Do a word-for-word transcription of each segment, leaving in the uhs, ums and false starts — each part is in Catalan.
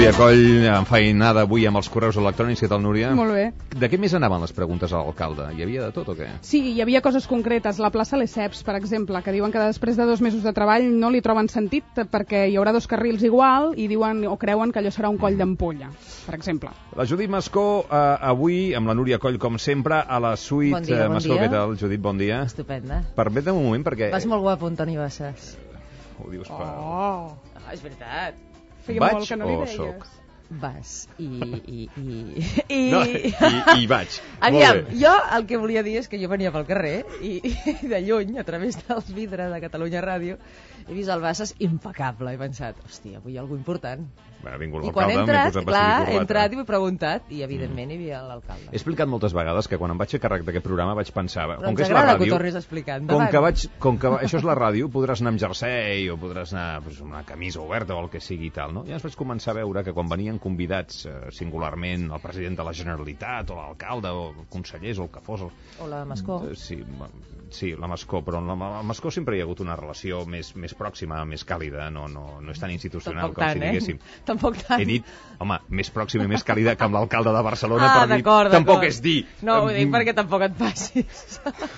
Núria Coll, enfeinada avui amb els correus electrònics. Què tal, Núria? Molt bé. De què més anaven les preguntes a l'alcalde? Hi havia de tot o què? Sí, hi havia coses concretes. La plaça Lesseps, per exemple, que diuen que després de dos mesos de treball no li troben sentit perquè hi haurà dos carrils igual i diuen o creuen que allò serà un coll d'ampolla, per exemple. La Judit Mascó, eh, avui, amb la Núria Coll, com sempre, a la suite. Bon dia, bon Mascó, dia. què tal, Judit? Bon dia. Estupenda. Permetem un moment, perquè... Vas molt guapo, Antoni Bassas. Ho dius per... Oh! Ah, és veritat. Feia Vaig molt que no li o deies. soc? Vas. I... i, i, i... No, i, i vaig. Aviam, Molt bé. jo el que volia dir és que jo venia pel carrer i, i de lluny, a través dels vidres de Catalunya Ràdio, he vist el Bassas impecable. He pensat, hòstia, avui hi ha alguna important. Bueno, ha vingut I quan he l'alcalde, m'he entrat, posat clar, vestit i he corbata. entrat i m'he preguntat i evidentment hi havia l'alcalde. He explicat moltes vegades que quan em vaig fer càrrec d'aquest programa vaig pensar... Però com ens que és la agrada que ho ràdio, tornis a explicar. com Endavant. que, vaig, com que això és la ràdio, podràs anar amb jersei o podràs anar pues, amb una camisa oberta o el que sigui i tal, no? I llavors vaig començar a veure que quan venien convidats eh, singularment el president de la Generalitat o l'alcalde o consellers o el que fos... El... O la Mascó. Eh, Sí, sí, la Mascó, però amb la, la Mascó sempre hi ha hagut una relació més, més pròxima, més càlida, no, no, no és tan institucional Tampoc com tant, si diguéssim. eh? Tampoc tant. He dit, home, més pròxima i més càlida que amb l'alcalde de Barcelona, Ah, per dir, d'acord, tampoc d'acord. és dir... No, ho dic em, perquè tampoc et passis.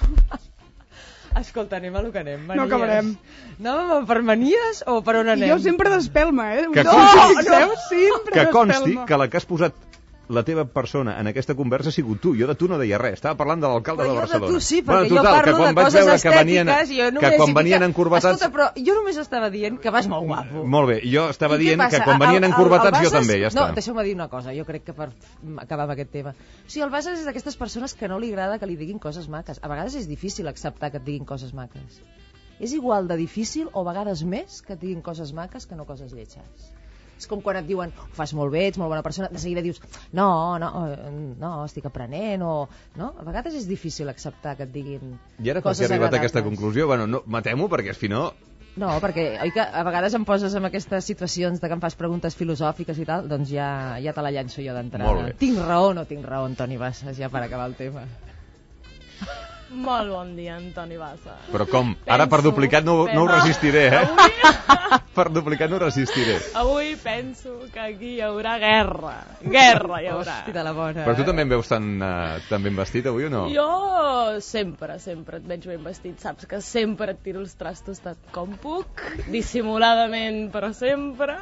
Escolta, anem a lo que anem. Manies. No acabarem. Anàvem per manies o per on anem? I jo sempre d'espelma, eh? Que no, consti- fixeu, sempre Que consti d'espelma. que la que has posat la teva persona en aquesta conversa ha sigut tu. Jo de tu no deia res. Estava parlant de l'alcalde Però de jo Barcelona. de tu sí, perquè bueno, total, jo parlo que quan de vaig coses veure que venien, estètiques i jo només... que quan he ficat- venien encurbatats... Escolta, però jo només estava dient que vas molt guapo. Molt bé, jo estava I què dient passa? que quan venien El- el- encurbatats el jo Bassas- també, ja està. No, deixeu-me dir una cosa, jo crec que per acabar amb aquest tema. O sigui, el Bassas és d'aquestes persones que no li agrada que li diguin coses maques. A vegades és difícil acceptar que et diguin coses maques. És igual de difícil o a vegades més que et diguin coses maques que no coses lletges. És com quan et diuen, ho fas molt bé, ets molt bona persona, de seguida dius, no, no, no, estic aprenent, o... No? A vegades és difícil acceptar que et diguin I ara per què coses he arribat a aquesta agradables. conclusió? Bueno, no, matem-ho perquè si no... No, perquè oi que a vegades em poses en aquestes situacions de que em fas preguntes filosòfiques i tal, doncs ja, ja te la llanço jo Molt d'entrada. bé. Tinc raó o no tinc raó, Antoni Bassas, ja per acabar el tema. Molt bon dia, Antoni Bassa. Però com? Ara per Penso- duplicat no, no ho penso- resistiré, eh? Avui, Per duplicat no ho resistiré. avui penso que aquí hi haurà guerra. Guerra hi haurà. Hosti de la bona. Però tu també em veus tan, uh, tan ben vestit avui o no? Jo sempre, sempre et veig ben vestit. Saps que sempre et tiro els trastos tant com puc, dissimuladament, però sempre.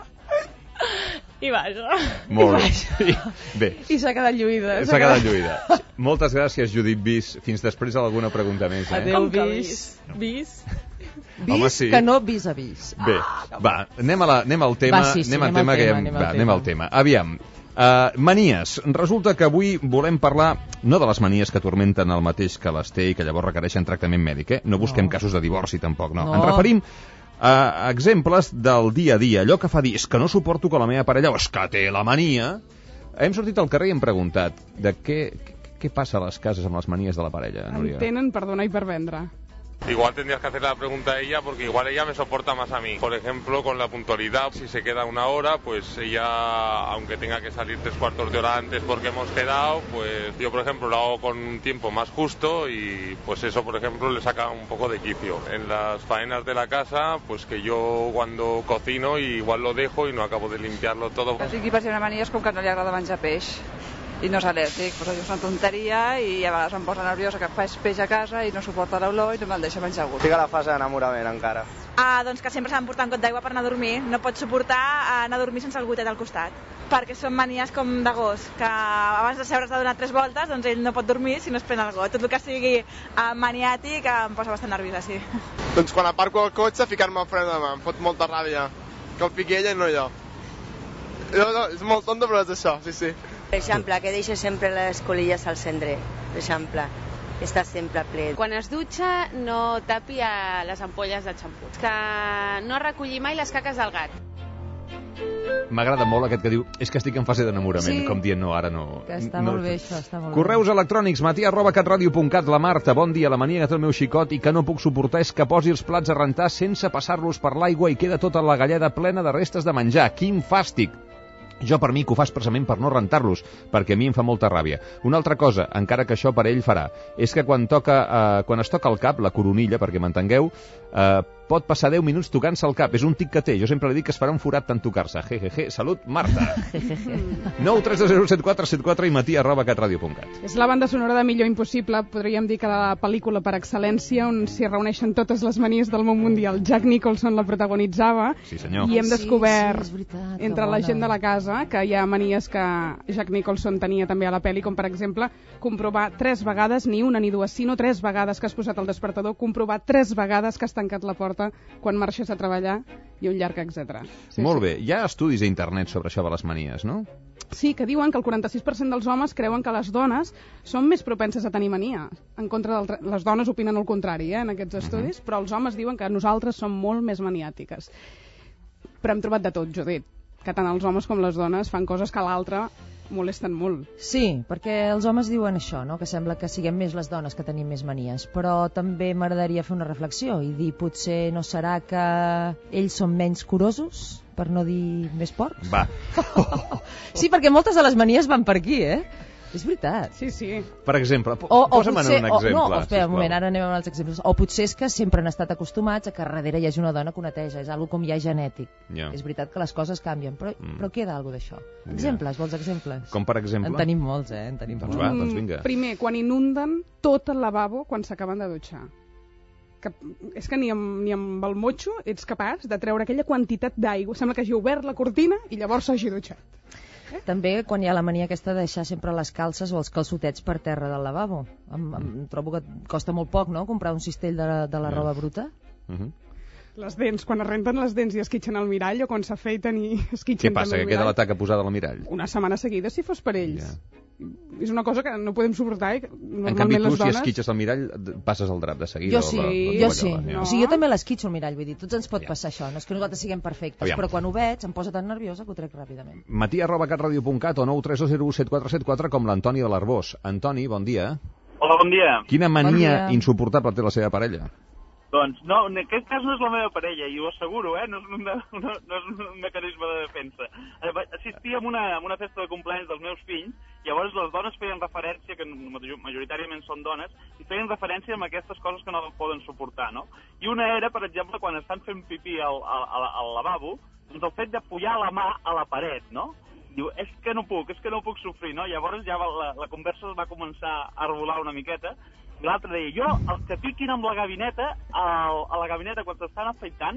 I vaja. Molt bé. Bé, I s'ha quedat lluïda. s'ha quedat lluïda. Moltes gràcies, Judit Bis. Fins després alguna pregunta més, eh? Adéu. Com que vis. vis? Vis Home, sí. que no vis a vis. Bé, va, anem, a la, anem al tema. Va, sí, sí, anem al anem al tema, que tema, hem- anem al va, tema. anem al tema. Aviam, uh, manies. Resulta que avui volem parlar no de les manies que atormenten el mateix que les té i que llavors requereixen tractament mèdic, eh? No busquem No. casos de divorci tampoc, no. No. Ens referim a exemples del dia a dia, allò que fa dir és que no suporto que la meva parella o és que té la mania. Hem sortit al carrer i hem preguntat de què, què passa a les cases amb les manies de la parella, Núria? En tenen per donar i per vendre. Igual tendrías que hacer la pregunta a ella porque igual ella me soporta más a mí. Por ejemplo, con la puntualidad, si se queda una hora, pues ella, aunque tenga que salir tres cuartos de hora antes porque hemos quedado, pues yo, por ejemplo, lo hago con un tiempo más justo y pues eso, por ejemplo, le saca un poco de quicio. En las faenas de la casa, pues que yo cuando cocino igual lo dejo y no acabo de limpiarlo todo. O sigui, per si una mania és com que no li agrada menjar peix i no és al·lèrgic, però és una tonteria i a vegades em posa nerviosa que faig peix a casa i no suporta l'olor i no me'l deixa menjar a gust. Estic a la fase d'enamorament encara. Ah, doncs que sempre s'ha d'emportar un got d'aigua per anar a dormir. No pots suportar anar a dormir sense el gotet al costat. Perquè són manies com de gos, que abans de seure's ha donat tres voltes, doncs ell no pot dormir si no es pren el got. Tot el que sigui eh, maniàtic em posa bastant nerviosa, sí. Doncs quan aparco el cotxe, ficar-me el fre de mà. Em fot molta ràbia. Que el fiqui ella i no jo. jo no, és molt tonto, però és això, sí, sí. Per exemple, que deixa sempre les colilles al cendrer, per exemple, està sempre ple. Quan es dutxa no tapi a les ampolles de xampú. Que no recolli mai les caques del gat. M'agrada molt aquest que diu és que estic en fase d'enamorament, Sí. com dient no, ara no. Que està no. molt bé, això, està molt Correus electrònics, matí arroba catradio punt cat. La Marta, bon dia. La mania que té el meu xicot i que no puc suportar és que posi els plats a rentar sense passar-los per l'aigua i queda tota la galleda plena de restes de menjar. Quin fàstic! Jo per mi que ho fa expressament per no rentar-los, perquè a mi em fa molta ràbia. Una altra cosa, encara que això per ell farà, és que quan toca, eh, quan es toca el cap, la coronilla, perquè m'entengueu, eh, pot passar deu minuts tocant-se el cap. És un tic que té. Jo sempre li dic que es farà un forat tant tocar-se. Jejeje. Salut, Marta. nou tres dos zero set quatre set quatre i matí arroba catradio punt cat. És la banda sonora de Millor Impossible, podríem dir que la pel·lícula per excel·lència, on s'hi reuneixen totes les manies del món mundial. Jack Nicholson la protagonitzava. Sí, senyor. I hem descobert, sí, sí, veritat, entre la gent de la casa, que hi ha manies que Jack Nicholson tenia també a la pel·li, com per exemple comprovar tres vegades, ni una ni dues, sinó tres vegades que has posat el despertador, comprovar tres vegades que has tancat la porta quan marxes a treballar i un llarg etcètera. Sí, Molt sí. bé. Hi ha estudis a internet sobre això de les manies, no? Sí, que diuen que el quaranta-sis per cent dels homes creuen que les dones són més propenses a tenir mania. En contra del... Les dones opinen el contrari, eh, en aquests estudis, uh-huh. però els homes diuen que nosaltres som molt més maniàtiques. Però hem trobat de tot, Judit, que tant els homes com les dones fan coses que l'altre molesten molt. Sí, perquè els homes diuen això, no? Que sembla que siguem més les dones que tenim més manies, però també m'agradaria fer una reflexió i dir, potser no serà que ells són menys curosos, per no dir més porcs? Va. Sí, perquè moltes de les manies van per aquí, eh? És veritat. Sí, sí. Per exemple, po o, o posa'm potser, en un exemple. O, no, espera, sisplau. un moment, ara anem amb els exemples. O potser és que sempre han estat acostumats a que darrere hi hagi una dona que ho neteja, és algo com ja genètic. Ja. És veritat que les coses canvien, però, Mm. però queda alguna d'això. Exemples, vols exemples? Com per exemple? En tenim molts, eh? En tenim Doncs molts. va, doncs vinga. Primer, quan inunden tot el lavabo quan s'acaben de dutxar. Que, és que ni amb, ni amb el motxo ets capaç de treure aquella quantitat d'aigua. Sembla que hagi obert la cortina i llavors s'hagi dutxat. Eh? També quan hi ha la mania aquesta de deixar sempre les calces o els calçotets per terra del lavabo. Em, em trobo que costa molt poc, no?, comprar un cistell de la, de la roba bruta. Uh -huh. Les dents, quan es renten les dents i esquitxen al mirall, o quan s'afeiten i esquitxen Què passa, també que el queda mirall, la taca posada al mirall? una setmana seguida, si fos per ells. Ja. És una cosa que no podem suportar. Eh? En Normalment canvi, tu, les si dones... esquitxes al mirall, passes el drap de seguida. Jo sí, o la, la jo sí. tovallola, ja. O sigui, jo també l'esquitxo al mirall, vull dir, tots ens pot Ja. passar això, no és que nosaltres siguem perfectes, Aviam. però quan ho veig em posa tan nerviosa que ho trec ràpidament. matí arroba catradio punt cat o nou tres dos zero set quatre set quatre com l'Antoni de l'Arbós. Antoni, bon dia. Hola, bon dia. Quina mania Bon dia. insuportable té la seva parella? Doncs no, en aquest cas no és la meva parella, i ho asseguro, eh? No és un, una, no és un mecanisme de defensa. Assistia a una, a una festa de cumpleaños dels meus fills, llavors les dones feien referència, que majoritàriament són dones, i feien referència a aquestes coses que no poden suportar, no? I una era, per exemple, quan estan fent pipí al, al, al lavabo, doncs el fet de pujar la mà a la paret, no? Diu, és que no puc, és que no puc sofrir, no? Llavors ja la, la conversa es va començar a arbolar una miqueta, i l'altre deia, jo, els que piquin amb la gavineta, al, a la gavineta quan s'estan afeitant,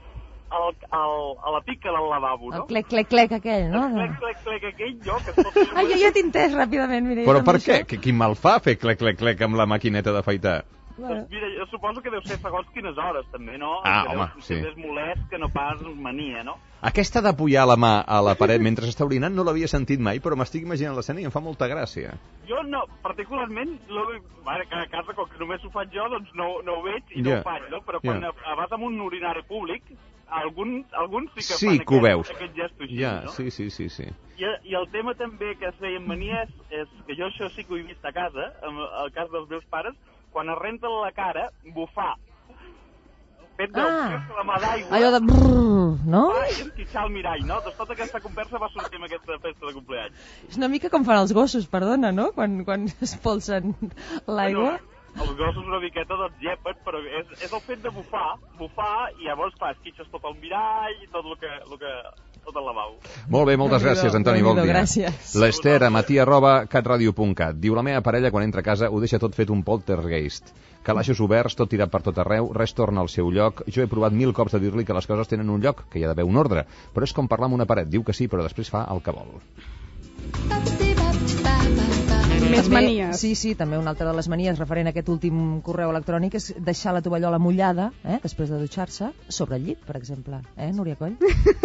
al, al, a la pica del lavabo, no? El clec, clec, clec aquell, no? El clec, clec, clec aquell, jo, que es pot... Ai, jo ja t'he entès ràpidament, mira. Però per què? Que quin mal fa fer clec, clec, clec amb la maquineta d'afaitar? Doncs mira, jo suposo que deu ser segons quines hores, també, no? Ah, que home, deu sí. ser més molest que no pas mania, no? Aquesta d'apujar la mà a la paret mentre està orinant no l'havia sentit mai, però m'estic imaginant l'escena i em fa molta gràcia. Jo no, particularment, no, a casa, com que només ho faig jo, doncs no, no ho veig i no Ja. ho faig, no? Però quan Ja. yeah. vas a un urinari públic, alguns, alguns sí que Sí fan que ho aquest, veus. aquest gesto així, Ja, no? sí, sí, sí, sí. I, I el tema també que es feien manies és que jo això sí que ho he vist a casa, en el cas dels meus pares, quan es renten la cara, bufar. Fet de Ah. la mà d'aigua, Allò de... brrr, no? i esquitxar el mirall, no? Doncs tota aquesta conversa va sortir amb aquesta festa de cumpleaños. És una mica com fan els gossos, perdona, no? Quan, quan es polsen l'aigua. Bueno, els gossos una miqueta doncs llepen, però és, és el fet de bufar, bufar, i llavors, clar, esquitxes tot el mirall i tot el que, el que, tot el lavabo. Molt bé, moltes Déu-n'hi-do, gràcies, Antoni, bon Déu-n'hi-do, dia. gràcies. L'Ester, a matí arroba catradio punt cat. Diu, la meva parella, quan entra a casa, ho deixa tot fet un poltergeist. Calaixos oberts, tot tirat per tot arreu, res torna al seu lloc. Jo he provat mil cops de dir-li que les coses tenen un lloc, que hi ha d'haver un ordre, però és com parlar amb una paret. Diu que sí, però després fa el que vol. Més També- manies. Sí, sí, també una altra de les manies referent a aquest últim correu electrònic és deixar la tovallola mullada, eh, després de dutxar-se, sobre el llit, per exemple. Eh, Núria Coll?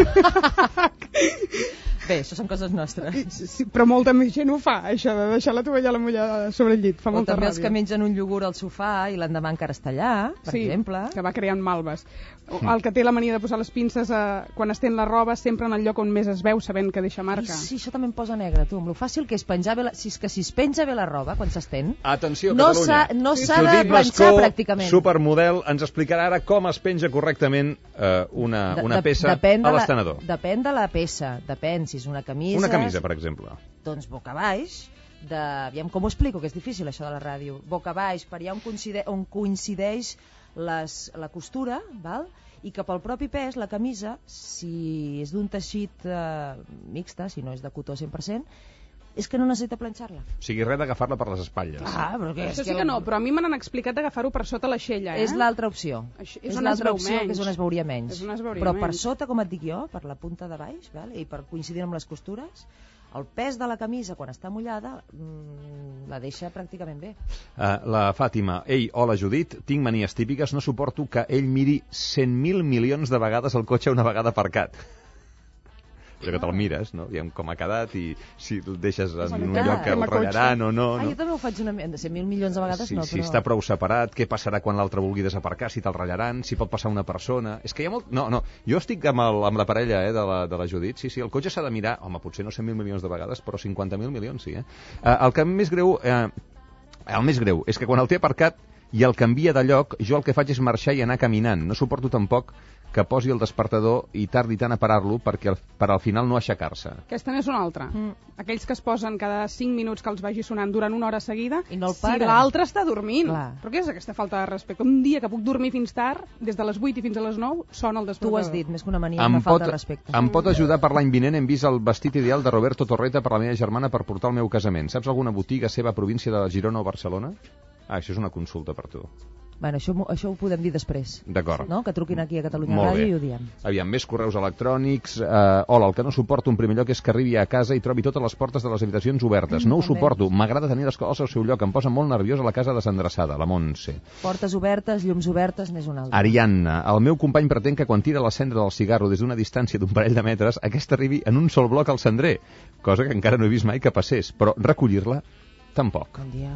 Bé, això són coses nostres. Sí, però molta més gent ho fa, això de deixar la tovallola mullada sobre el llit. Fa O molta també els ràbia. que mengen un iogurt al sofà i l'endemà encara està allà, per sí, exemple. que va creant malves. O el que té la mania de posar les pinces a, quan estén la roba sempre en el lloc on més es veu, sabent que deixa Ai, marca. sí, això també em posa negre, tu, amb lo fàcil que és penjar bé la... Si és que si es penja bé la roba quan s'estén, Atenció, no Catalunya. s'ha no Sí, s'ha sí. de Judit planxar Mascó, pràcticament. supermodel, ens explicarà ara com es penja correctament eh, una, De- una de- peça depèn de a la- l'estenedor. Depèn de la peça, depèn si és una camisa... Una camisa, per exemple. Doncs boca baix, de... aviam com ho explico, que és difícil això de la ràdio. Boca baix, per allà on coincideix, on coincideix les, la costura, val? I que pel propi pes la camisa, si és d'un teixit eh, mixta, si no és de cotó cent per cent, és que no necessita planxar-la. O sigui, res d'agafar-la per les espatlles. Ah, però que Això sí que no, però a mi me n'han explicat d'agafar-ho per sota l'aixella, eh? És l'altra opció. Això, és és l'altra es opció, menys. que és on es veuria menys. És on es veuria però menys. per sota, com et dic jo, per la punta de baix, val? I per coincidir amb les costures, el pes de la camisa quan està mullada mmm, la deixa pràcticament bé. Uh, la Fàtima, ei, hola Judit, tinc manies típiques, no suporto que ell miri cent mil milions de vegades el cotxe una vegada aparcat. Però que te'l mires, no? Aviam com ha quedat i si el deixes en un lloc que el ratllaran o no. Ah, no? jo també ho faig una de cent mil milions de vegades, si, no, si però... està prou separat, què passarà quan l'altre vulgui desaparcar, si te'l ratllaran, si pot passar una persona... És que hi ha molt... No, no, jo estic amb, el, amb la parella eh, de, la, de la Judit, sí, sí, el cotxe s'ha de mirar, home, potser no cent mil milions de vegades, però cinquanta mil milions, sí, eh? Uh, el que més greu... Uh, el més greu és que quan el té aparcat i el canvia de lloc, jo el que faig és marxar i anar caminant. No suporto tampoc que posi el despertador i tardi tant a parar-lo perquè per al final no aixecar-se. Aquesta n'és una altra. Mm. Aquells que es posen cada cinc minuts que els vagi sonant durant una hora seguida, i no el si l'altre està dormint. Clar. Però què és aquesta falta de respecte? Un dia que puc dormir fins tard, des de les vuit i fins a les nou, sona el despertador. Tu ho has dit, més que una mania, em una falta pot, de respecte. Em pot ajudar per l'any vinent? Hem vist el vestit ideal de Roberto Torreta per la meva germana per portar el meu casament. Saps alguna botiga seva a província de Girona o Barcelona? Ah, això és una consulta per tu. Bueno, això, això ho podem dir després. D'acord. No? Que truquin aquí a Catalunya Molt Ràdio bé. i ho diem. Aviam, més correus electrònics. Uh, hola, el que no suporto en primer lloc és que arribi a casa i trobi totes les portes de les habitacions obertes. Mm, no ho també. suporto. M'agrada tenir les coses al seu lloc. Em posa molt nerviós a la casa desendreçada, la Montse. Portes obertes, llums obertes, n'és una altra. Ariadna, el meu company pretén que quan tira la cendra del cigarro des d'una distància d'un parell de metres, aquesta arribi en un sol bloc al cendrer, cosa que encara no he vist mai que passés, però recollir-la, tampoc. Bon dia.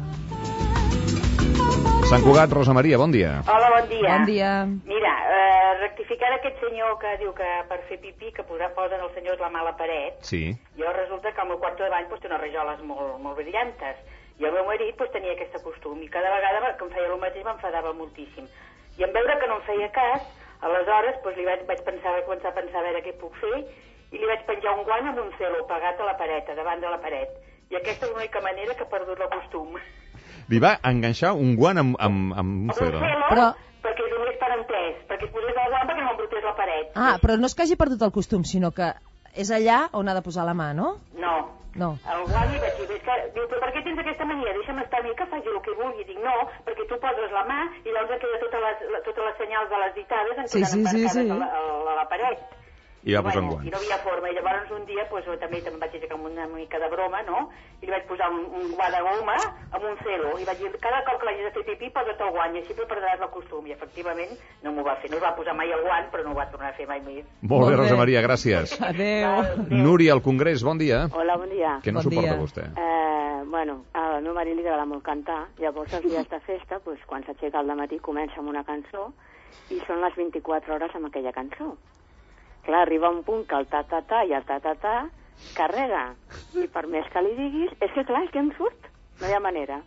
Sant Cugat, Rosa Maria, bon dia. Hola, bon dia. Bon dia. Mira, eh, rectificar aquest senyor que diu que per fer pipí que posa, posen els senyors la mà a la paret. Sí. Jo resulta que al meu quarto de bany pues, té unes rajoles molt, molt brillantes i el meu marit pues, tenia aquest costum i cada vegada que em feia el mateix m'enfadava moltíssim. I en veure que no em feia cas, aleshores pues, li vaig, vaig pensar, vaig començar a pensar a veure què puc fer i li vaig penjar un guant amb un celo pegat a la paret, davant de la paret. I aquesta és l'única manera que he perdut el costum. Li va enganxar un guant amb, amb, amb un celo. Però... perquè només per entès, perquè es posés el guant perquè no embrutés la paret. Ah, però no és que hagi perdut el costum, sinó que és allà on ha de posar la mà, no? No. No. El guant li vaig dir, és que, diu, però per què tens aquesta mania? Deixa'm estar a mi que faci el que vulgui. Dic, no, perquè tu poses la mà i llavors em queda totes les, totes les senyals de les ditades en sí, queden sí, embarcades sí, sí. A, la, a la paret. I va posar un bueno, guant. I no havia forma. I llavors un dia pues, també em vaig aixecar amb una mica de broma, no? I li vaig posar un, un guant de goma amb un celo. I vaig dir, cada cop que l'hagis de fer pipí, posa't el guant i així no perdràs el costum. I efectivament no m'ho va fer. No es va posar mai el guant, però no ho va tornar a fer mai més. Molt bé, Rosa Maria, gràcies. Adéu. Núria, al Congrés, bon dia. Hola, bon dia. Què no Bon suporta dia. vostè? Eh, bueno, al meu marit li agrada molt cantar, llavors els dies de festa, pues, quan s'aixeca al matí comença amb una cançó i són les vint-i-quatre hores amb aquella cançó. Clar, arriba un punt que el ta-ta-ta i el ta-ta-ta carrega. I per més que li diguis, és que clar, és que em surt. No hi ha manera.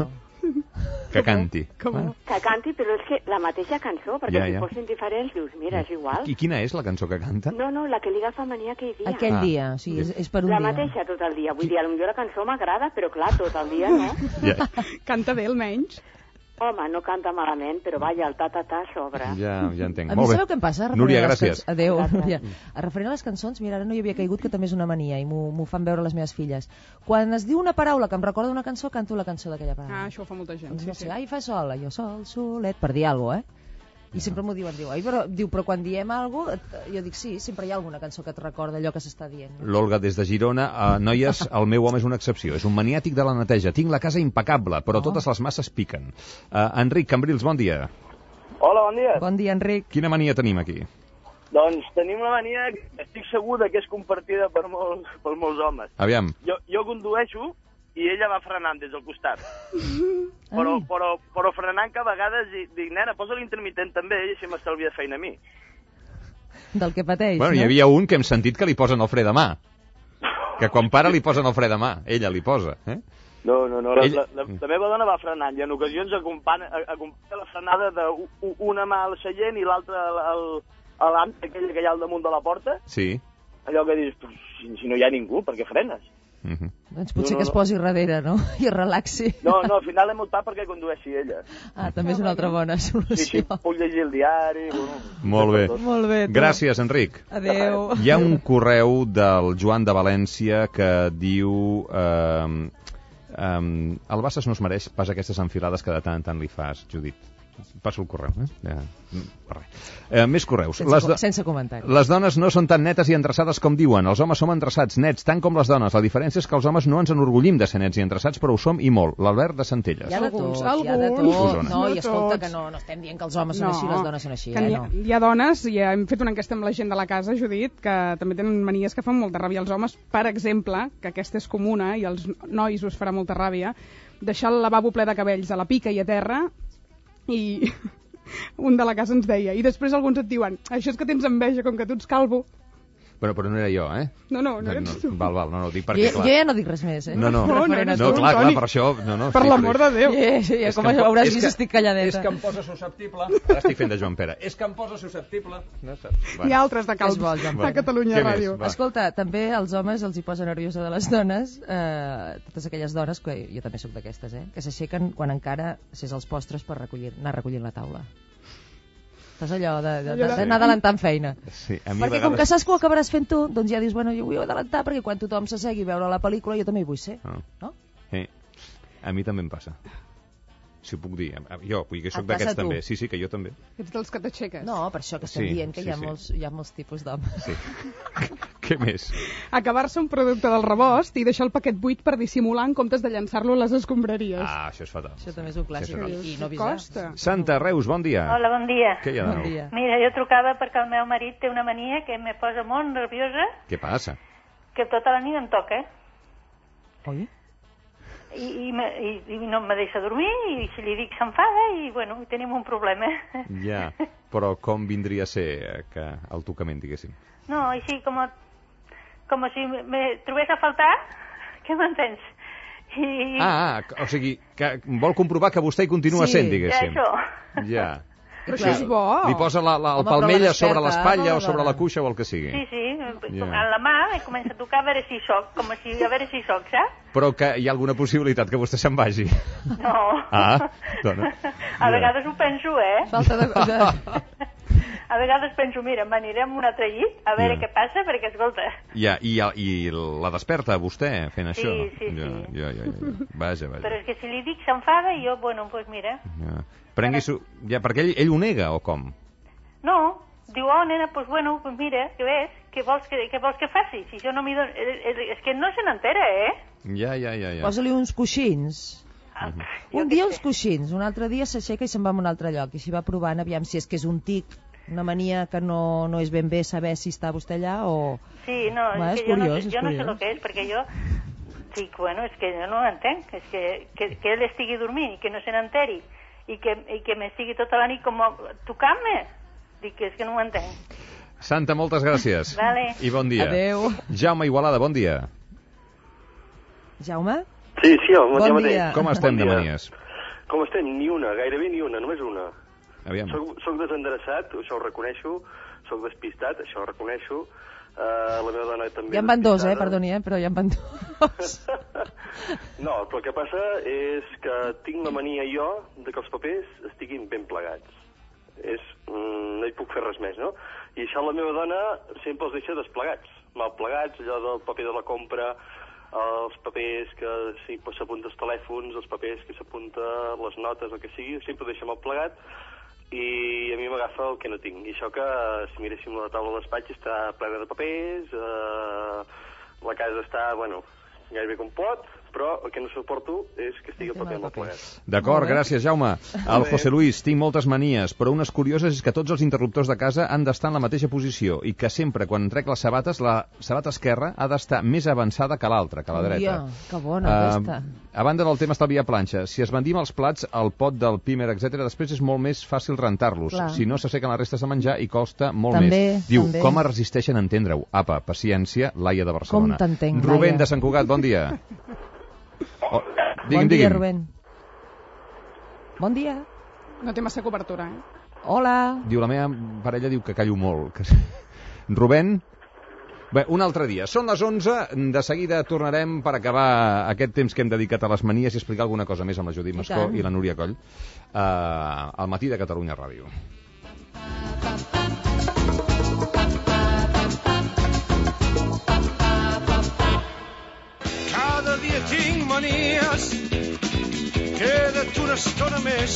Que canti. Com? Que canti, però és que la mateixa cançó, perquè Ja, si ja. fossin diferents, dius, mira, és igual. I quina és la cançó que canta? No, no, la que li agafa mania aquell dia. Aquell Ah. dia, o sigui, és, és per un La dia. mateixa tot el dia. Vull dir, potser la cançó m'agrada, però clar, tot el dia no. Ja, Canta bé, almenys. Home, no canta malament, però vaja, el ta-ta-ta sobre. ja, ja entenc. A mi Molt bé. sabeu què em passa? Referent Núria, a les gràcies. Cançons... Adéu, Gràcies. Núria. Referent a les cançons, mira, ara no hi havia caigut, que també és una mania, i m'ho m'ho fan veure les meves filles. Quan es diu una paraula que em recorda una cançó, canto la cançó d'aquella paraula. Ah, això ho fa molta gent. Doncs Sí, no sé, sí. ai, fa sol, jo sol, solet, per dir alguna cosa, eh? I sempre m'ho diuen, diu, ai, però, diu, però quan diem alguna cosa, jo dic, sí, sempre hi ha alguna cançó que et recorda allò que s'està dient. No? L'Olga des de Girona. Uh, noies, el meu home és una excepció. És un maniàtic de la neteja. Tinc la casa impecable, però Oh. totes les masses piquen. Uh, Enric Cambrils, bon dia. Hola, bon dia. Bon dia, Enric. Quina mania tenim aquí? Doncs tenim la mania, que estic segur que és compartida per molts, per molts homes. Aviam. Jo, jo condueixo i ella va frenant des del costat. Però, però, però frenant que a vegades dic, dic nena, posa l'intermitent també i així m'estalvia feina a mi. Del que pateix, Bueno, no? hi havia un que hem sentit que li posen el fre de mà. Que quan para li posen el fre de mà. Ella li posa, eh? No, no, no. La, Ell- la, la, la meva dona va frenant i en ocasions acompanya, acompanya la frenada d'una mà al seient i l'altra al, al, a l'àmbit aquell que hi ha al damunt de la porta. Sí. Allò que dius, si, si no hi ha ningú, per què frenes? Uh-huh. Doncs potser No, no, que es no. posi darrere, no? I es relaxi. No, no, al final l'hem optat perquè condueixi ella. Ah, també és una altra bona Sí, solució. sí, puc llegir el diari... Bueno, Molt bé. Molt bé. tu. Gràcies, Enric. Adéu. Hi ha un correu del Joan de València que diu... Eh, eh, el Bassas no es mereix pas aquestes enfilades que de tant en tant li fas, Judit. Passo el correu, eh? Ja, per res. Eh, més correus. Sense, Les, com- do- sense comentari. les dones no són tan netes i endreçades com diuen. Els homes som endreçats, nets, tant com les dones. La diferència és que els homes no ens enorgullim de ser nets i endreçats, però ho som i molt. L'Albert de Centelles. Hi ha de tot, Alguns, hi ha de alguns. tot. Osona. No, i No escolta, tots. que no, no estem dient que els homes són així, les dones són així, que eh? hi, ha, No. hi ha dones, i hem fet una enquesta amb la gent de la casa, Judit, que també tenen manies que fan molta ràbia als homes. Per exemple, que aquesta és comuna i als nois us farà molta ràbia, deixar el lavabo ple de cabells a la pica i a terra, i un de la casa ens deia, i després alguns et diuen, això és que tens enveja, com que tu ets calvo. Però, però no era jo, eh? No, no, no No, ets tu. val, val, no, no, dic Jo, perquè, jo clar... ja no dic res més, eh? No, no, No, no Referent a eres no, tu. clar, clar, Toni. per això... No, no, Per sí, l'amor però- de Déu. Sí, sí, És com que em po- hauràs és vist, que- estic calladeta. És que em posa susceptible. Ara estic fent de Joan Pere. És que em posa susceptible. No saps? Hi ha altres de calbs És bo, Joan a Catalunya Què més? Ràdio. Va. Escolta, també als homes els hi posa nerviosa de les dones, eh, totes aquelles dones, que jo també sóc d'aquestes, eh, que s'aixequen quan encara s'és els postres per recollir, anar recollint la taula. Saps allò de- de- de- d'anar adelantant feina. Sí, a mi Perquè a com que vegades... saps que ho acabaràs fent tu, doncs ja dius, bueno, jo vull adelantar perquè quan tothom s'assegui a veure la pel·lícula jo també hi vull ser. Ah. No? Sí. A mi també em passa. Si ho puc dir. Jo, vull dir que Et soc passa d'aquests a tu? també. Sí, sí, que jo també. Ets dels que t'aixeques. No, per això que estem Sí, dient que sí, hi, ha sí. molts, hi ha molts tipus d'homes. Sí. Què més? Acabar-se un producte del rebost i deixar el paquet buit per dissimular en comptes de llançar-lo a les escombraries. Ah, això és fatal. Això també és un clàssic. Sí, I, i no avisar. Costa. Santa Reus, bon dia. Hola, bon dia. Què hi ha de Bon nou? dia. Mira, jo trucava perquè el meu marit té una mania que me posa molt nerviosa, Què passa? que tota la nit em toca, Oi? i, i, me, i, i no me deixa dormir, i si li dic s'enfada, i bueno, tenim un problema. Ja, però com vindria a ser eh, que el tocament, diguéssim? No, així com, a, com si me, me trobés a faltar, què m'entens? I, Ah, ah, o sigui, que vol comprovar que vostè hi continua Sí, sent, diguéssim. això. Ja. Però això és bo. Li posa la, la, el Home, però la palmell a desperta, sobre l'espatlla no, o sobre dona. la cuixa o el que sigui. Sí, sí, Ja. en la mà i comença a tocar a veure si soc, com si a veure si soc, saps? Però que hi ha alguna possibilitat que vostè se'n vagi. No. Ah, dona. A vegades ho penso, eh? Falta de... de... A vegades penso, mira, m'aniré amb un altre llit a veure Ja. què passa, perquè, escolta, Ja, i, i la desperta vostè fent Sí, això? sí, ja, sí. Ja, ja, ja. Vaja, vaja. però és que si li dic s'enfada i jo, bueno, doncs pues mira. Ja. Prengui su... ja, perquè ell, ell ho nega, o com? No, diu, oh, nena, doncs pues bueno, pues mira, què ves? Què vols que, què vols que faci? Si jo no m'hi dono... És, és que no se n'entera, eh? Ja, ja, ja, ja. Posa-li uns coixins. Ah, Un dia uns coixins, un altre dia s'aixeca i se'n va a un altre lloc. I s'hi va provant, aviam si és que és un tic, una mania que no, no és ben bé saber si està vostè allà o... Sí, no, Va, és és que jo, no, curiós, sé- és jo no sé curiós. el que és, perquè jo dic, bueno, és que jo no ho entenc, és que, que, que ell estigui dormint i que no se n'enteri i que, i que m'estigui tota la nit com a- tocant-me, dic que és que no ho entenc. Santa, moltes gràcies. Vale. I bon dia. Adéu. Jaume Igualada, bon dia. Jaume? Sí, sí, jo, Bon jo dia. mateix. Com estem Bon de dia. manies? Com estem? Ni una, gairebé ni una, només una. Aviam. Soc, soc desendreçat, això ho reconeixo, soc despistat, això ho reconeixo. Uh, la meva dona també... Ja en van dos, eh? despistada. Perdoni, eh? Però ja en van dos. No, però el que passa és que tinc la mania jo de que els papers estiguin ben plegats. És, mm, no hi puc fer res més, no? I això la meva dona sempre els deixa desplegats, mal plegats, allò del paper de la compra, els papers que sí, pues, s'apunta els telèfons, els papers que s'apunta les notes, el que sigui, sempre ho deixa mal plegat, i a mi m'agafa el que no tinc. I això que, si miréssim la taula de despatx, està plena de papers, eh, la casa està, bueno, gairebé com pot, però el que no suporto és que estigui el paper mal plegat. D'acord, Molt bé. gràcies, Jaume. El José Luis, tinc moltes manies, però unes curioses és que tots els interruptors de casa han d'estar en la mateixa posició i que sempre, quan trec les sabates, la sabata esquerra ha d'estar més avançada que l'altra, que la dreta. Ui, que bona, Eh, aquesta. a banda del tema estalviar planxa, si es vendim els plats, el pot del pímer, etcètera, després és molt més fàcil rentar-los. Clar. Si no, s'assequen les restes de menjar i costa molt També, més. Diu, també. com es resisteixen a entendre-ho? Apa, paciència, Laia de Barcelona. Com t'entenc, Rubén Laia. de Sant Cugat, bon dia. Oh, digui'm, bon dia, digui'm. Rubén. Bon dia. No té massa cobertura, eh? Hola. Diu, la meva parella diu que callo molt. Que... Rubén? Bé, un altre dia. Són les onze, de seguida tornarem per acabar aquest temps que hem dedicat a les manies i explicar alguna cosa més amb la Judit Mascó i, i la Núria Coll uh, al matí de Catalunya Ràdio. Cada dia tinc manies, queda't una estona més.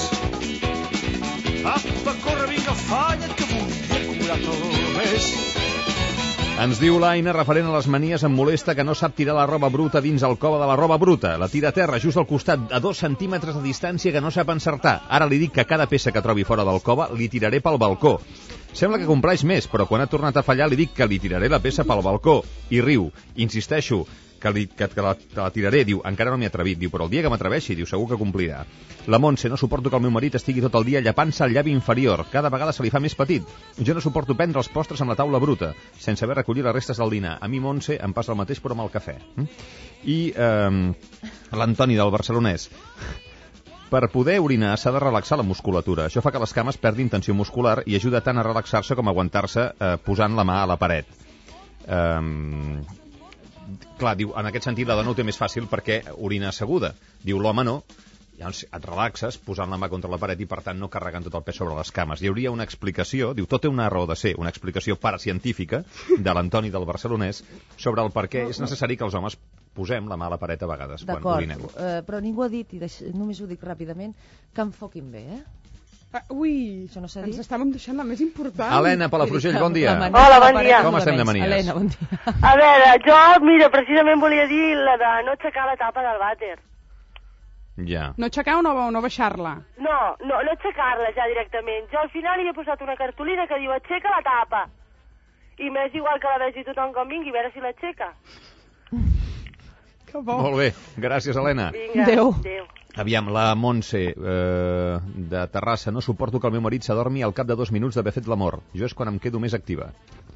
Apa, corre, vinga, falla't, que vull acumular-te més. Ens diu l'Aina, referent a les manies, em molesta que no sap tirar la roba bruta dins el cova de la roba bruta. La tira a terra, just al costat, a dos centímetres de distància, que no sap encertar. Ara li dic que cada peça que trobi fora del cova li tiraré pel balcó. Sembla que compleix més, però quan ha tornat a fallar li dic que li tiraré la peça pel balcó. I riu. Insisteixo que, li, que, que, la, que la tiraré. Diu, encara no m'hi he atrevit. Diu, però el dia que m'atreveixi, diu, segur que complirà. La Montse, no suporto que el meu marit estigui tot el dia llapant-se el llavi inferior. Cada vegada se li fa més petit. Jo no suporto prendre els postres amb la taula bruta, sense haver recollit les restes del dinar. A mi, Montse, em passa el mateix, però amb el cafè. I eh, l'Antoni del Barcelonès. Per poder orinar s'ha de relaxar la musculatura. Això fa que les cames perdin tensió muscular i ajuda tant a relaxar-se com a aguantar-se eh, posant la mà a la paret. Eh, clar, diu, en aquest sentit la dona ho té més fàcil perquè orina asseguda. Diu, l'home no. Llavors et relaxes posant la mà contra la paret i per tant no carregant tot el pes sobre les cames. Hi hauria una explicació, diu, tot té una raó de ser, una explicació paracientífica de l'Antoni del Barcelonès sobre el per què és necessari que els homes posem la mà a la paret a vegades quan orinem. D'acord, uh, però ningú ha dit, i deix... només ho dic ràpidament, que enfoquin bé, eh? Uh, ui, això no s'ha ens dit? estàvem deixant la més important. Helena Palafrugell, bon dia. Hola, bon dia. Com estem de manies? Helena, bon dia. A veure, jo, mira, precisament volia dir la de no aixecar la tapa del vàter. Ja. No aixecar o no, no baixar-la? No, no, no aixecar-la ja directament. Jo al final hi he posat una cartolina que diu aixeca la tapa. I m'és igual que la vegi tothom com vingui, a veure si l'aixeca. Que bo. Molt bé, gràcies, Helena. Vinga, adéu. adéu. Aviam, la Montse eh, de Terrassa. No suporto que el meu marit s'adormi al cap de dos minuts d'haver fet l'amor. Jo és quan em quedo més activa.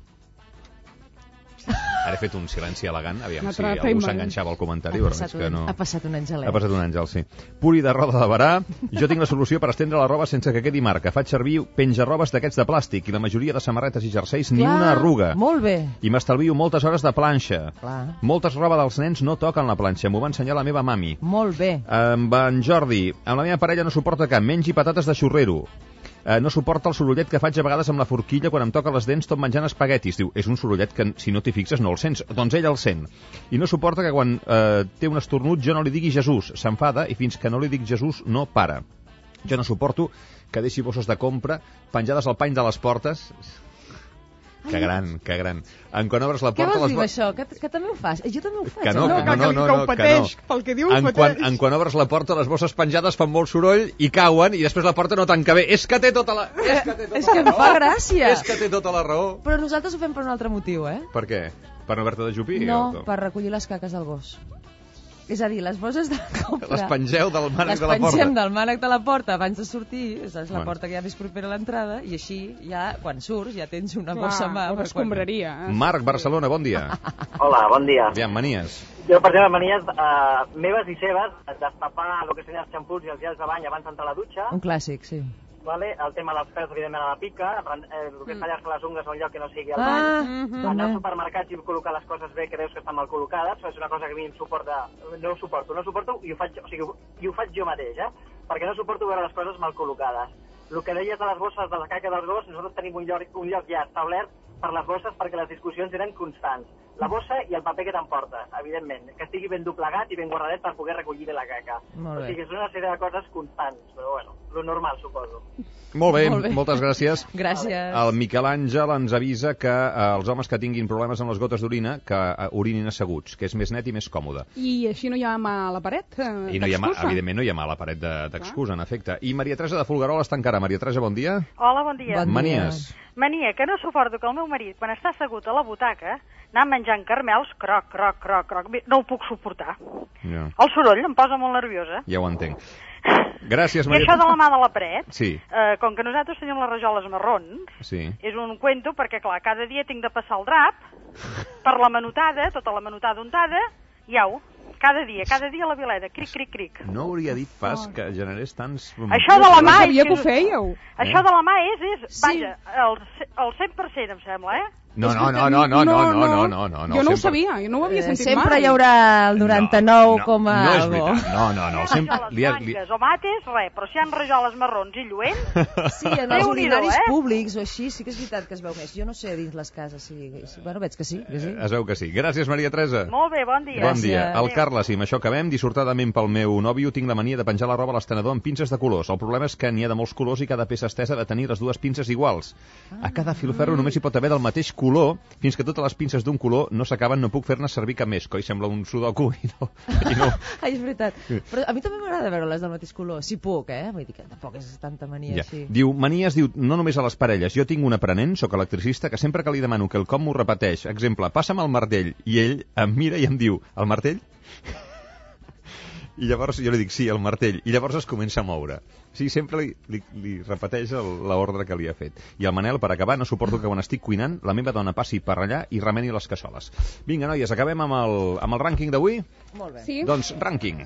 Ara he fet un silenci elegant, aviam si algú s'enganxava al comentari. Ha passat, un, no... ha passat un àngel. Ha passat un àngel, sí. Puri de roda de barà. Jo tinc la solució per estendre la roba sense que quedi marca. Faig servir penjarrobes d'aquests de plàstic i la majoria de samarretes i jerseis ni Clar, una arruga. Molt bé. I m'estalvio moltes hores de planxa. Clar. Moltes roba dels nens no toquen la planxa. M'ho va ensenyar la meva mami. Molt bé. Amb en Jordi, amb la meva parella no suporta que mengi patates de xurrero. Eh, no suporta el sorollet que faig a vegades amb la forquilla quan em toca les dents tot menjant espaguetis. Diu, és un sorollet que si no t'hi fixes no el sents. Doncs ell el sent. I no suporta que quan eh, té un esternut jo no li digui Jesús. S'enfada i fins que no li dic Jesús no para. Jo no suporto que deixi bosses de compra penjades al pany de les portes. Que gran, que gran. En quan obres la porta... Què vols dir les... això? Que, que també ho fas? Jo també ho faig. Que no, eh? que no, no, no, no, que no. Pel que diu, en, quan, en quan obres la porta, les bosses penjades fan molt soroll i cauen i després la porta no tanca bé. És que té tota la... És que, té tota és que em fa gràcia. És que té tota la raó. Però nosaltres ho fem per un altre motiu, eh? Per què? Per no haver-te de jupir? No, o... per recollir les caques del gos. És a dir, les bosses de la compra... Les pengeu del mànec de la porta. Les pengem del mànec de la porta abans de sortir, és la bueno. porta que hi ha més propera a l'entrada, i així, ja, quan surts, ja tens una Clar, bossa a mà. Clar, escombraria. Quan... Eh? Marc, Barcelona, bon dia. Hola, bon dia. Aviam, manies. Jo, per exemple, manies uh, meves i seves, destapar el que serien els xamputs i els gels de bany abans d'entrar a la dutxa. Un clàssic, sí. Vale? El tema dels pèls, evidentment, a la pica, eh, el que és tallar-se les ungles a un lloc que no sigui al ah, bany, mm-hmm. anar als supermercats i col·locar les coses bé que veus que estan mal col·locades, és una cosa que a mi em suporta, no ho suporto, no ho suporto i ho faig, o sigui, i ho faig jo mateix, eh? Perquè no suporto veure les coses mal col·locades. El que deies de les bosses de la caca dels gos, nosaltres tenim un lloc, un lloc ja establert per les bosses perquè les discussions eren constants. La bossa i el paper que t'emportes, evidentment, que estigui ben doblegat i ben guardadet per poder recollir bé la caca. Molt bé. O sigui, és una sèrie de coses constants, però bueno, lo normal, suposo. Molt bé, Molt bé. moltes gràcies. Gràcies. El Miquel Àngel ens avisa que eh, els homes que tinguin problemes amb les gotes d'orina, que eh, orinin asseguts, que és més net i més còmode. I així no hi ha mà a la paret? Eh, I no hi ha mà, evidentment no hi ha mà a la paret d'excusa, de, en efecte. I Maria Teresa de Folguerola està encara. Maria Teresa, bon dia. Hola, bon dia. Bon Manies. Mania, que no suporto que el meu marit, quan està assegut a la butaca, anar menjant carmels, croc, croc, croc, croc, no ho puc suportar. Ja. El soroll em posa molt nerviosa. Ja ho entenc. Gràcies, I Maria. això de la mà de la paret, sí. eh, com que nosaltres tenim les rajoles marrons, sí. és un cuento perquè, clar, cada dia tinc de passar el drap per la manotada, tota la manotada untada, i au, cada dia, cada dia a la vileda, cric, cric, cric. No hauria dit pas que generés tants... Això de la mà... No sabia que ho fèieu. Això de la mà és, és Sí. vaja, el, el cent per cent, em sembla, eh? No, no, no, no, no, no, no, no, no, no. Jo no ho sabia, jo no ho havia sentit mai. Sempre hi haurà el noranta-nou coma No és algo. veritat, no, no, no. Sempre... Li ha, li... O mates, res, però si hi ha rajoles marrons i lluents... Sí, en els urinaris públics o així, sí que és veritat que es veu més. Jo no sé dins les cases, sí. Bueno, veig que sí, que sí. Es veu que sí. Gràcies, Maria Teresa. Molt bé, bon dia. Bon dia. El Carles, i amb això acabem. Dissortadament pel meu nòvio tinc la mania de penjar la roba a l'estenedor amb pinces de colors. El problema és que n'hi ha de molts colors i cada peça estesa ha de tenir les dues pinces iguals. A cada filferro només hi pot haver del mateix color, fins que totes les pinces d'un color no s'acaben, no puc fer-ne servir cap més. Coi, sembla un sudoku i no... I no. Ai, és veritat. Però a mi també m'agrada veure-les del mateix color. Si puc, eh? Vull dir que tampoc és tanta mania ja. així. Diu, manies, diu, no només a les parelles. Jo tinc un aprenent, sóc electricista, que sempre que li demano que el com m'ho repeteix. Exemple, passa'm el martell. I ell em mira i em diu, el martell? I llavors jo li dic, sí, el martell. I llavors es comença a moure. Sí, sempre li, li, li repeteix l'ordre que li ha fet. I el Manel, per acabar, no suporto que quan estic cuinant la meva dona passi per allà i remeni les cassoles. Vinga, noies, acabem amb el, amb el rànquing d'avui? Molt bé. Sí. Doncs, rànquing.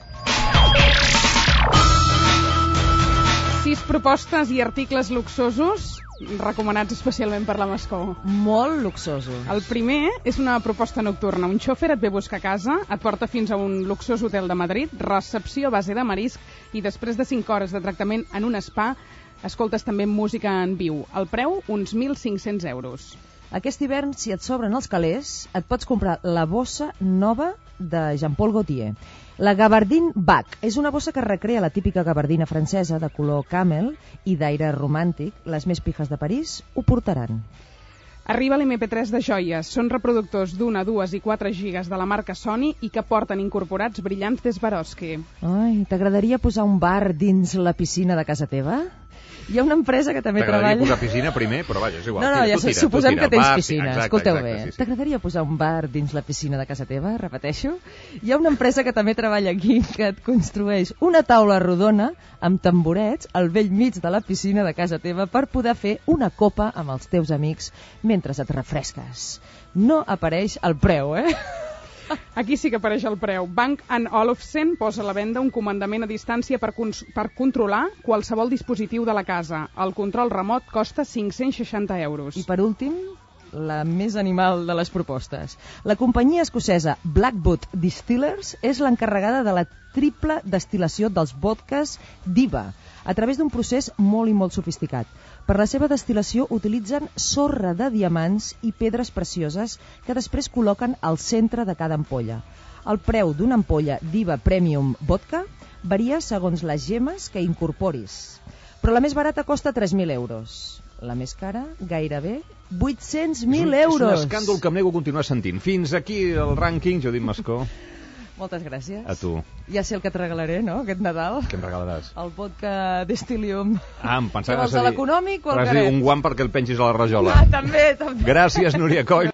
Sis propostes i articles luxosos recomanats especialment per la Mascó. Molt luxosos. El primer és una proposta nocturna. Un xòfer et ve a buscar a casa, et porta fins a un luxós hotel de Madrid, recepció a base de marisc i després de cinc hores de tractament en un spa, escoltes també música en viu. El preu, uns mil cinc-cents euros. Aquest hivern, si et sobren els calés, et pots comprar la bossa nova de Jean-Paul Gaultier. La Gabardine Bag és una bossa que recrea la típica gabardina francesa de color camel i d'aire romàntic. Les més pijas de París ho portaran. Arriba l'M P tres de joies. Són reproductors d'una, dues i quatre gigas de la marca Sony i que porten incorporats brillants de Swarovski. Ai, t'agradaria posar un bar dins la piscina de casa teva? Hi ha una empresa que també treballa... T'agradaria posar piscina primer, però vaja, és igual. No, no, tira, ja tira, suposem que tens bar, piscina. Exacte, Escolteu exacte, bé. sí, sí. T'agradaria posar un bar dins la piscina de casa teva? Repeteixo. Hi ha una empresa que també treballa aquí que et construeix una taula rodona amb tamborets al vell mig de la piscina de casa teva per poder fer una copa amb els teus amics mentre et refresques. No apareix el preu, eh? Aquí sí que apareix el preu. Bang and Olufsen posa a la venda un comandament a distància per, per controlar qualsevol dispositiu de la casa. El control remot costa cinc-cents seixanta euros. I per últim, la més animal de les propostes. La companyia escocesa Blackwood Distillers és l'encarregada de la triple destil·lació dels vodkas Diva, a través d'un procés molt i molt sofisticat. Per la seva destil·lació utilitzen sorra de diamants i pedres precioses que després col·loquen al centre de cada ampolla. El preu d'una ampolla Diva Premium Vodka varia segons les gemes que incorporis. Però la més barata costa tres mil euros. La més cara, gairebé vuit-cents mil euros. És un escàndol que em nego a continuar sentint. Fins aquí el rànquing, Judit Mascó. Moltes gràcies. A tu. Ja sé el que et regalaré, no?, aquest Nadal. Què em regalaràs? El vodka Distilium. Ah, em pensava que vols, a l'econòmic o al caret? Un guant perquè el pengis a la rajola. Ah, també, també. Gràcies, Núria Coll.